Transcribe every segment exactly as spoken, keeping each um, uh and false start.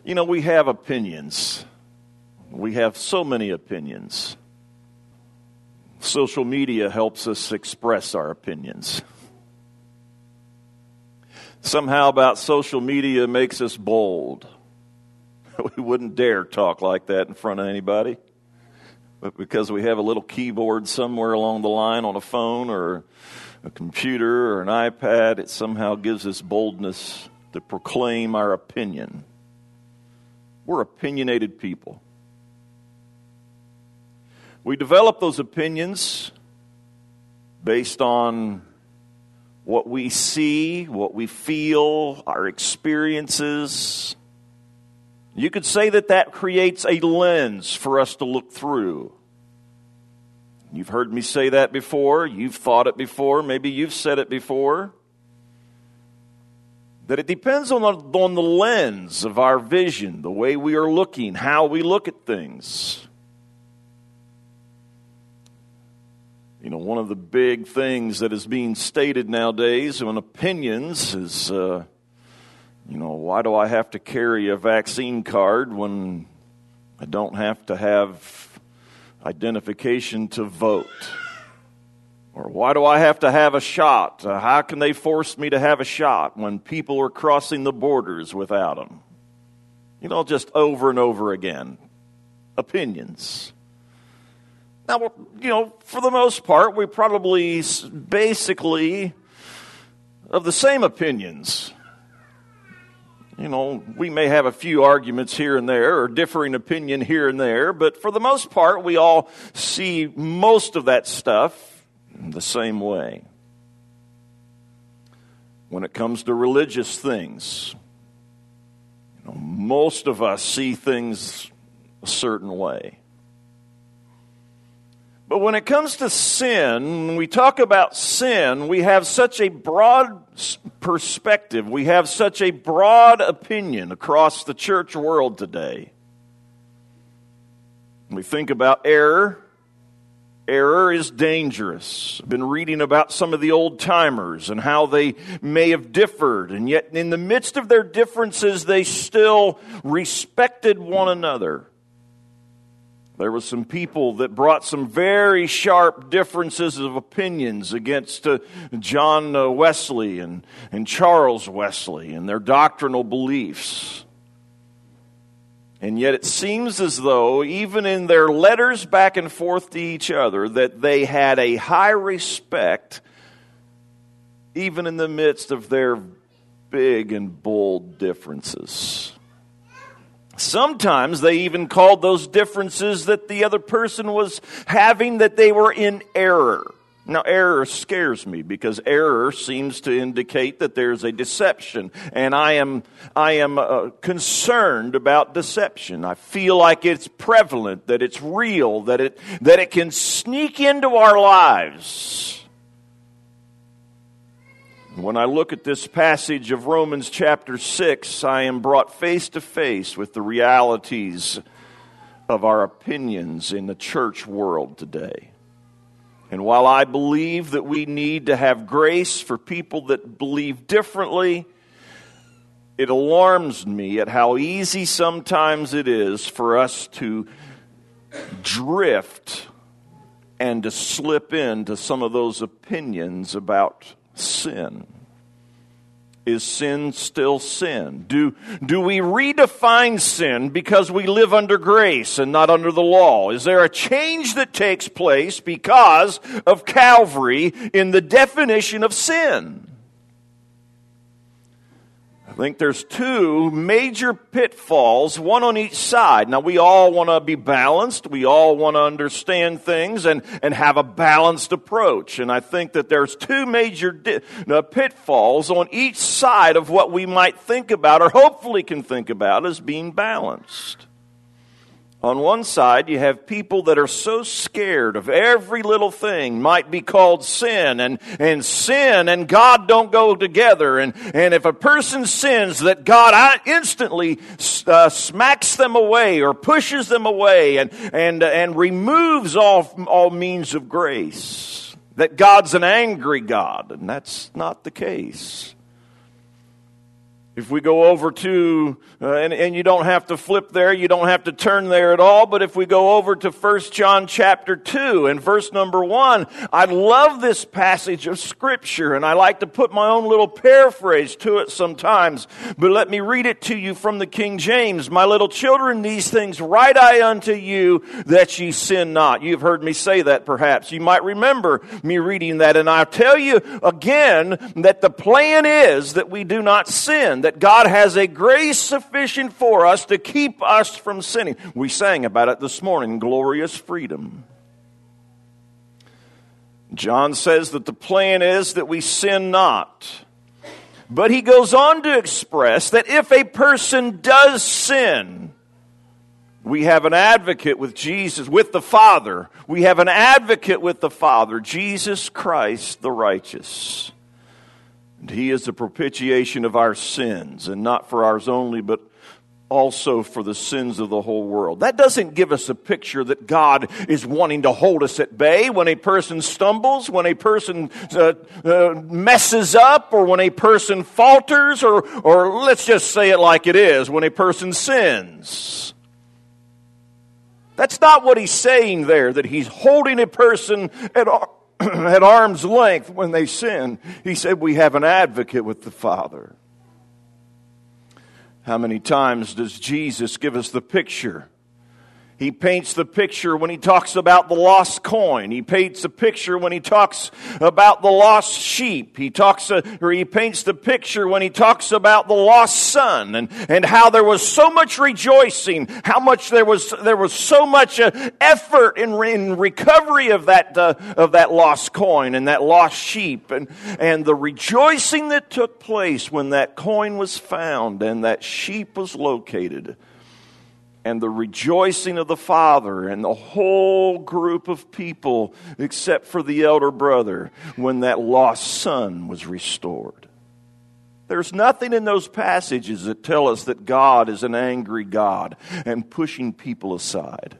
You know, we have opinions. We have so many opinions. Social media helps us express our opinions. Somehow about social media makes us bold. We wouldn't dare talk like that in front of anybody. But because we have a little keyboard somewhere along the line on a phone or a computer or an iPad, it somehow gives us boldness to proclaim our opinion. We're opinionated people. We develop those opinions based on what we see, what we feel, our experiences. You could say that that creates a lens for us to look through. You've heard me say that before. You've thought it before. Maybe you've said it before. That it depends on the, on the lens of our vision, the way we are looking, how we look at things. You know, one of the big things that is being stated nowadays on opinions is, uh, you know, why do I have to carry a vaccine card when I don't have to have identification to vote? Or why do I have to have a shot? Uh, how can they force me to have a shot when people are crossing the borders without them? You know, just over and over again. Opinions. Now, you know, for the most part, we probably basically of the same opinions. You know, we may have a few arguments here and there or differing opinion here and there, but for the most part, we all see most of that stuff the same way. When it comes to religious things, you know, most of us see things a certain way. But when it comes to sin, when we talk about sin, we have such a broad perspective. We have such a broad opinion across the church world today. We think about error. Error is dangerous. I've been reading about some of the old timers and how they may have differed, and yet in the midst of their differences, they still respected one another. There were some people that brought some very sharp differences of opinions against uh, John uh, Wesley and, and Charles Wesley and their doctrinal beliefs. And yet it seems as though, even in their letters back and forth to each other, that they had a high respect, even in the midst of their big and bold differences. Sometimes they even called those differences that the other person was having that they were in error. Now, error scares me because error seems to indicate that there's a deception, and I am I am uh, concerned about deception. I feel like it's prevalent, that it's real, that it that it can sneak into our lives. When I look at this passage of Romans chapter six, I am brought face to face with the realities of our opinions in the church world today. And while I believe that we need to have grace for people that believe differently, it alarms me at how easy sometimes it is for us to drift and to slip into some of those opinions about sin. Is sin still sin? Do, do we redefine sin because we live under grace and not under the law? Is there a change that takes place because of Calvary in the definition of sin? I think there's two major pitfalls, one on each side. Now, we all want to be balanced. We all want to understand things and, and have a balanced approach. And I think that there's two major di- uh, pitfalls on each side of what we might think about or hopefully can think about as being balanced. On one side, you have people that are so scared of every little thing might be called sin, and, and sin and God don't go together. And, and if a person sins, that God instantly uh, smacks them away or pushes them away and, and, and removes all, all means of grace. That God's an angry God, and that's not the case. If we go over to, uh, and, and you don't have to flip there, you don't have to turn there at all, but if we go over to First John chapter two and verse number one, I love this passage of Scripture, and I like to put my own little paraphrase to it sometimes, but let me read it to you from the King James. My little children, these things write I unto you, that ye sin not. You've heard me say that perhaps. You might remember me reading that, and I'll tell you again that the plan is that we do not sin, that God has a grace sufficient for us to keep us from sinning. We sang about it this morning, glorious freedom. John says that the plan is that we sin not. But he goes on to express that if a person does sin, we have an advocate with Jesus, with the Father. We have an advocate with the Father, Jesus Christ the righteous. And He is the propitiation of our sins, and not for ours only, but also for the sins of the whole world. That doesn't give us a picture that God is wanting to hold us at bay when a person stumbles, when a person uh, uh, messes up, or when a person falters, or, or let's just say it like it is, when a person sins. That's not what He's saying there, that He's holding a person at at arm's length when they sin. He said we have an advocate with the Father. How many times does Jesus give us the picture? He paints the picture when He talks about the lost coin. He paints the picture when He talks about the lost sheep. He talks, uh, or He paints the picture when He talks about the lost son, and, and how there was so much rejoicing, how much there was there was so much uh, effort in, in recovery of that uh, of that lost coin and that lost sheep, and and the rejoicing that took place when that coin was found and that sheep was located. And the rejoicing of the Father and the whole group of people, except for the elder brother, when that lost son was restored. There's nothing in those passages that tell us that God is an angry God and pushing people aside.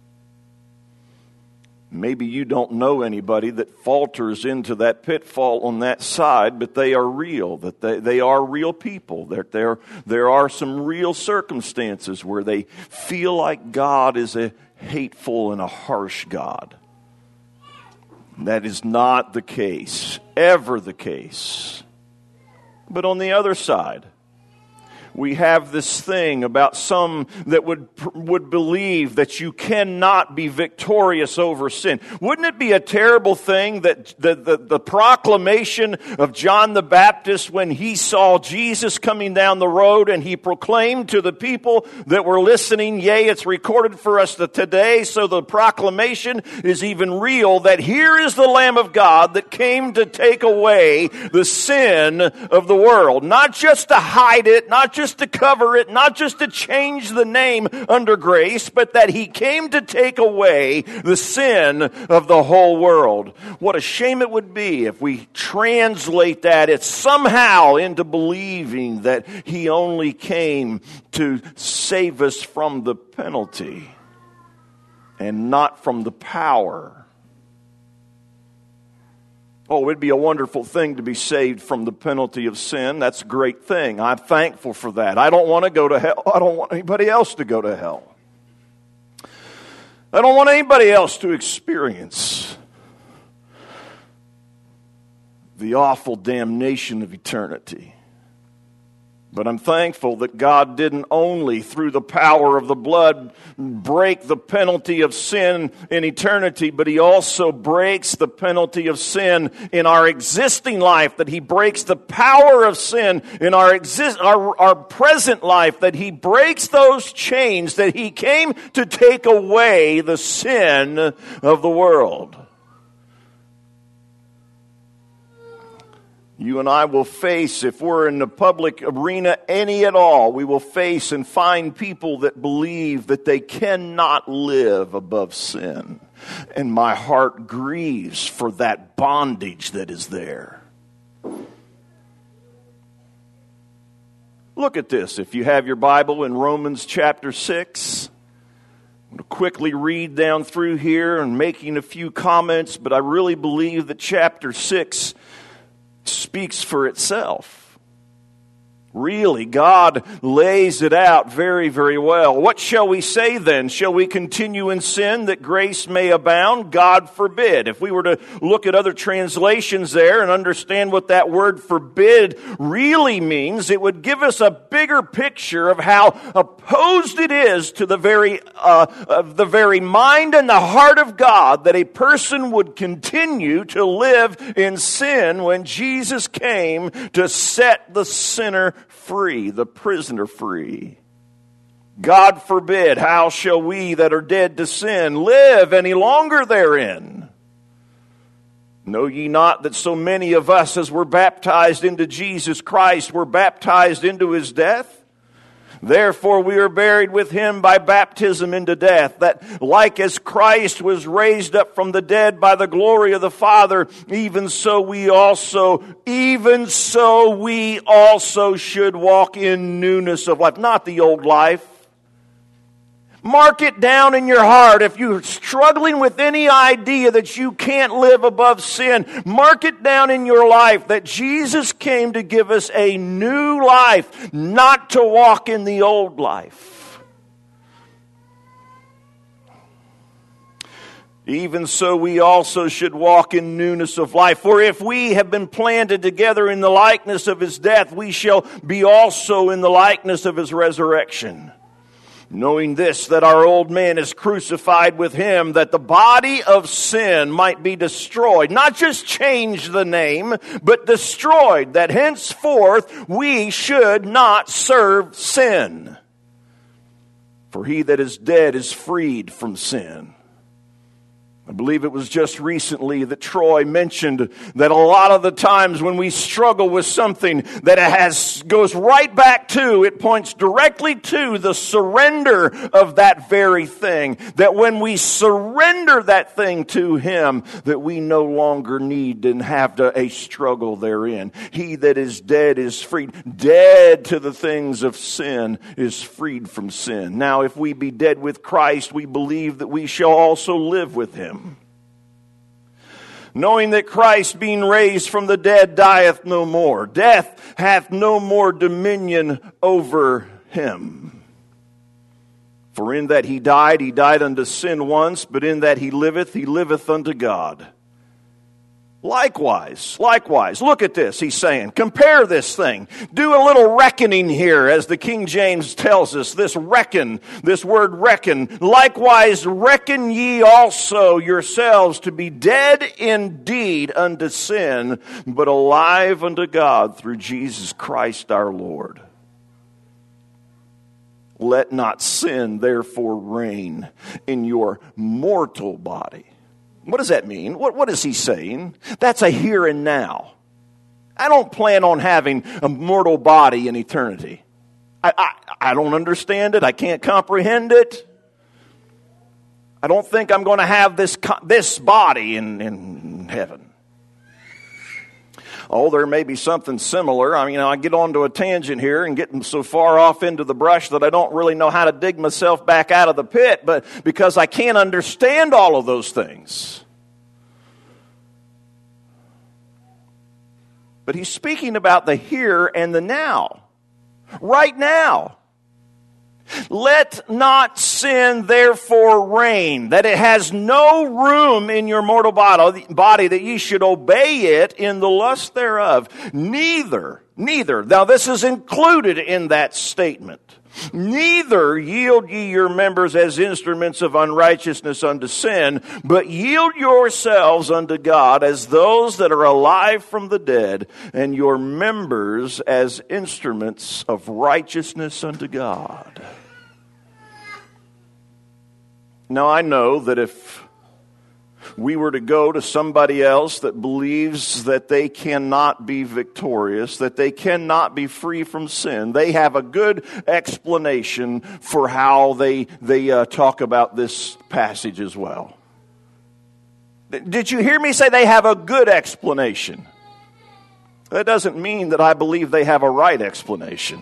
Maybe you don't know anybody that falters into that pitfall on that side, but they are real, that they, they are real people. That there, there are some real circumstances where they feel like God is a hateful and a harsh God. That is not the case, ever the case. But on the other side, we have this thing about some that would would believe that you cannot be victorious over sin. Wouldn't it be a terrible thing that the, the, the proclamation of John the Baptist when he saw Jesus coming down the road and he proclaimed to the people that were listening, yea, it's recorded for us today, so the proclamation is even real, that here is the Lamb of God that came to take away the sin of the world. Not just to hide it, not just to cover it, not just to change the name under grace, but that He came to take away the sin of the whole world. What a shame it would be if we translate that it's somehow into believing that He only came to save us from the penalty and not from the power. Oh, it'd be a wonderful thing to be saved from the penalty of sin. That's a great thing. I'm thankful for that. I don't want to go to hell. I don't want anybody else to go to hell. I don't want anybody else to experience the awful damnation of eternity. But I'm thankful that God didn't only, through the power of the blood, break the penalty of sin in eternity, but He also breaks the penalty of sin in our existing life, that He breaks the power of sin in our, exist, our, our present life, that He breaks those chains, that He came to take away the sin of the world. You and I will face, if we're in the public arena, any at all, we will face and find people that believe that they cannot live above sin. And my heart grieves for that bondage that is there. Look at this. If you have your Bible in Romans chapter six, I'm going to quickly read down through here and making a few comments, but I really believe that chapter six speaks for itself. Really, God lays it out very, very well. What shall we say then? Shall we continue in sin that grace may abound? God forbid. If we were to look at other translations there and understand what that word forbid really means, it would give us a bigger picture of how opposed it is to the very, uh, of the very mind and the heart of God that a person would continue to live in sin when Jesus came to set the sinner free, the prisoner free. God forbid, how shall we that are dead to sin live any longer therein? Know ye not that so many of us as were baptized into Jesus Christ were baptized into his death? Therefore we are buried with him by baptism into death, that like as Christ was raised up from the dead by the glory of the Father, even so we also, even so we also should walk in newness of life. Not the old life. Mark it down in your heart. If you're struggling with any idea that you can't live above sin, mark it down in your life that Jesus came to give us a new life, not to walk in the old life. Even so we also should walk in newness of life. For if we have been planted together in the likeness of his death, we shall be also in the likeness of his resurrection. Knowing this, that our old man is crucified with him, that the body of sin might be destroyed. Not just change the name, but destroyed, that henceforth we should not serve sin. For he that is dead is freed from sin. I believe it was just recently that Troy mentioned that a lot of the times when we struggle with something that it has goes right back to, it points directly to the surrender of that very thing. That when we surrender that thing to him, that we no longer need and have to, a struggle therein. He that is dead is freed. Dead to the things of sin is freed from sin. Now, if we be dead with Christ, we believe that we shall also live with him. Knowing that Christ, being raised from the dead, dieth no more. Death hath no more dominion over him. For in that he died, he died unto sin once, but in that he liveth, he liveth unto God. Likewise, likewise, look at this, he's saying, compare this thing. Do a little reckoning here, as the King James tells us, this reckon, this word reckon. Likewise, reckon ye also yourselves to be dead indeed unto sin, but alive unto God through Jesus Christ our Lord. Let not sin therefore reign in your mortal body. What does that mean? What, what is he saying? That's a here and now. I don't plan on having a mortal body in eternity. I, I, I don't understand it. I can't comprehend it. I don't think I'm going to have this, this body in, in heaven. Oh, there may be something similar. I mean, I get onto a tangent here and getting so far off into the brush that I don't really know how to dig myself back out of the pit, but because I can't understand all of those things. But he's speaking about the here and the now. Right now. Let not sin therefore reign, that it has no room in your mortal body, that ye should obey it in the lust thereof. Neither, neither, now this is included in that statement. Neither yield ye your members as instruments of unrighteousness unto sin, but yield yourselves unto God as those that are alive from the dead, and your members as instruments of righteousness unto God. Now I know that if we were to go to somebody else that believes that they cannot be victorious, that they cannot be free from sin, they have a good explanation for how they, they uh, talk about this passage as well. Did you hear me say they have a good explanation? That doesn't mean that I believe they have a right explanation.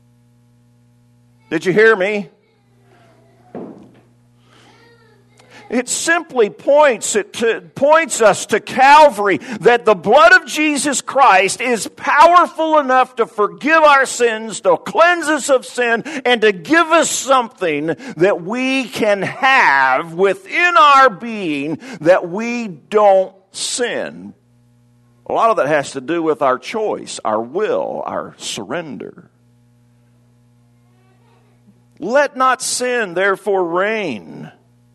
Did you hear me? It simply points it to, points us to Calvary, that the blood of Jesus Christ is powerful enough to forgive our sins, to cleanse us of sin, and to give us something that we can have within our being that we don't sin. A lot of that has to do with our choice, our will, our surrender. Let not sin therefore reign.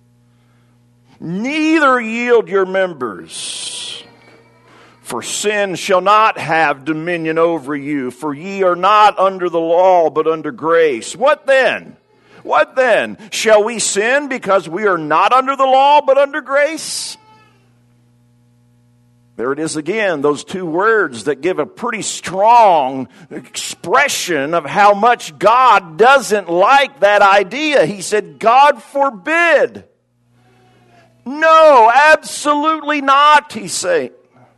Neither yield your members, for sin shall not have dominion over you, for ye are not under the law, but under grace. What then? What then? Shall we sin because we are not under the law, but under grace? There it is again, those two words that give a pretty strong expression of how much God doesn't like that idea. He said, God forbid. No, absolutely not, he's saying.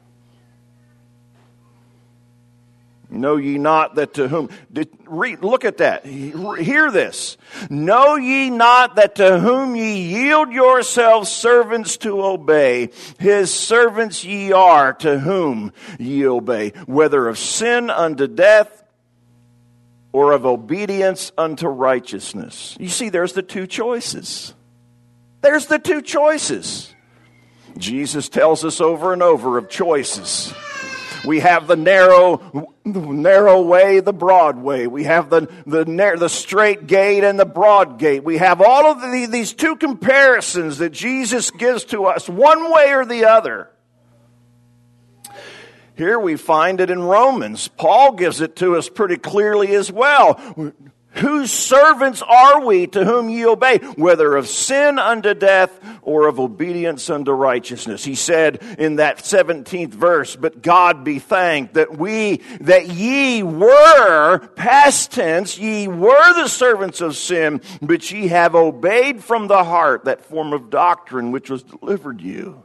Know ye not that to whom, did, read, look at that, hear this. Know ye not that to whom ye yield yourselves servants to obey, his servants ye are to whom ye obey, whether of sin unto death or of obedience unto righteousness. You see, there's the two choices. There's the two choices. Jesus tells us over and over of choices. We have the narrow, the narrow way, the broad way. We have the the, narrow, the straight gate and the broad gate. We have all of the, these two comparisons that Jesus gives to us, one way or the other. Here we find it in Romans. Paul gives it to us pretty clearly as well. Whose servants are we to whom ye obey, whether of sin unto death or of obedience unto righteousness? He said in that seventeenth verse, but God be thanked that we, that ye were, past tense, ye were the servants of sin, but ye have obeyed from the heart that form of doctrine which was delivered you.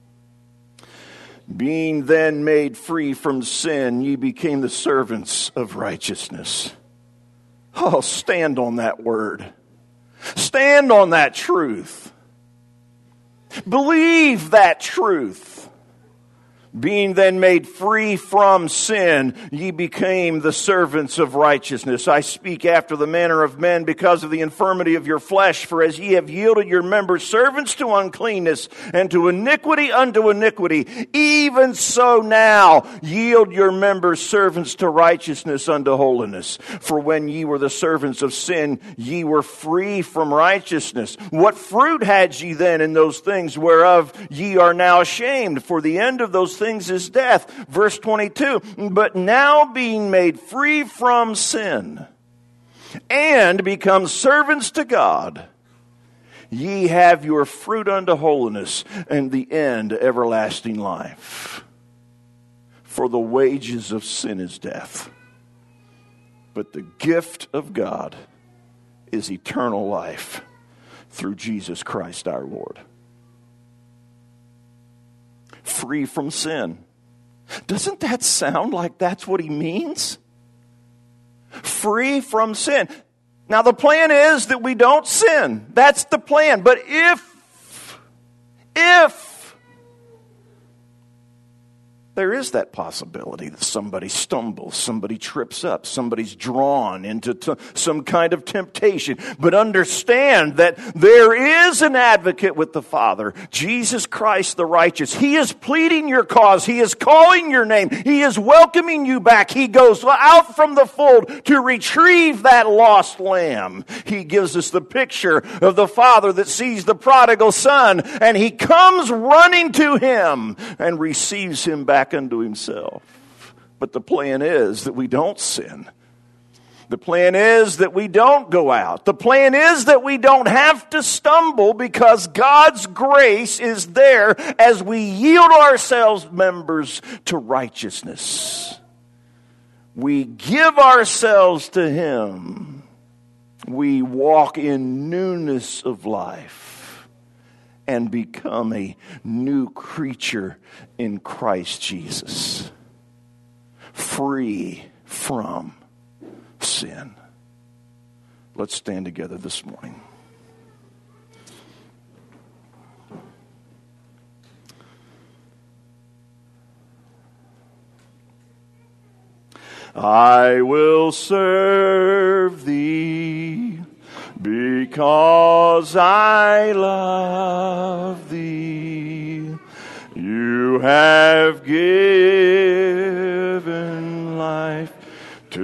Being then made free from sin, ye became the servants of righteousness. Oh, stand on that word. Stand on that truth. Believe that truth. Being then made free from sin, ye became the servants of righteousness. I speak after the manner of men because of the infirmity of your flesh. For as ye have yielded your members servants to uncleanness, and to iniquity unto iniquity, even so now yield your members servants to righteousness unto holiness. For when ye were the servants of sin, ye were free from righteousness. What fruit had ye then in those things whereof ye are now ashamed? For the end of those things is death. Verse twenty-two, but now being made free from sin and become servants to God, ye have your fruit unto holiness, and the end everlasting life. For the wages of sin is death, but the gift of God is eternal life through Jesus Christ our Lord. Free from sin. Doesn't that sound like that's what he means? Free from sin. Now the plan is that we don't sin. That's the plan. But if, if there is that possibility that somebody stumbles, somebody trips up, somebody's drawn into t- some kind of temptation. But understand that there is an advocate with the Father, Jesus Christ the righteous. He is pleading your cause. He is calling your name. He is welcoming you back. He goes out from the fold to retrieve that lost lamb. He gives us the picture of the Father that sees the prodigal son, and he comes running to him and receives him back unto himself. But the plan is that we don't sin. The plan is that we don't go out. The plan is that we don't have to stumble, because God's grace is there as we yield ourselves members to righteousness. We give ourselves to him. We walk in newness of life and become a new creature in Christ Jesus. Free from sin. Let's stand together this morning. I will serve thee because I love thee. You have given life to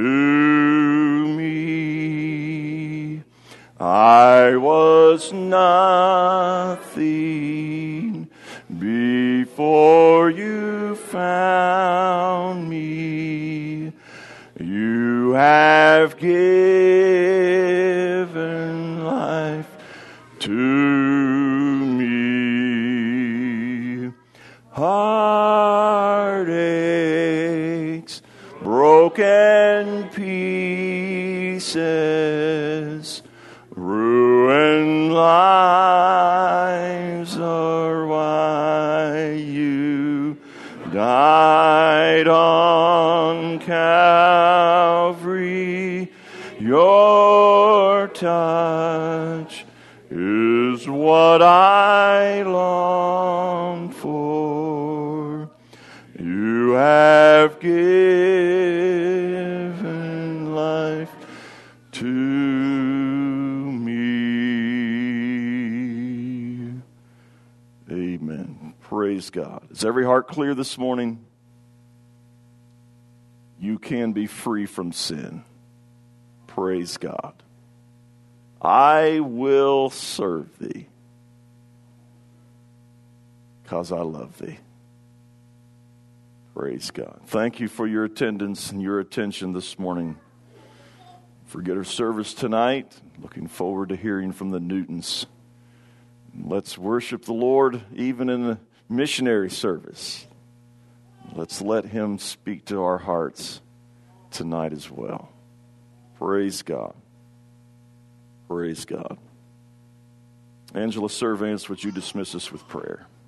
me. I was nothing before you found me. You have given life to me. Heartaches, broken pieces, ruined lives are why you died on Calvary. Your touch is what I long for. You have given life to me. Amen. Praise God. Is every heart clear this morning? You can be free from sin. Praise God. I will serve thee because I love thee. Praise God. Thank you for your attendance and your attention this morning. Forget our service tonight. Looking forward to hearing from the Newtons. Let's worship the Lord even in the missionary service. Let's let Him speak to our hearts tonight as well. Praise God. Praise God. Angela Servants, would you dismiss us with prayer?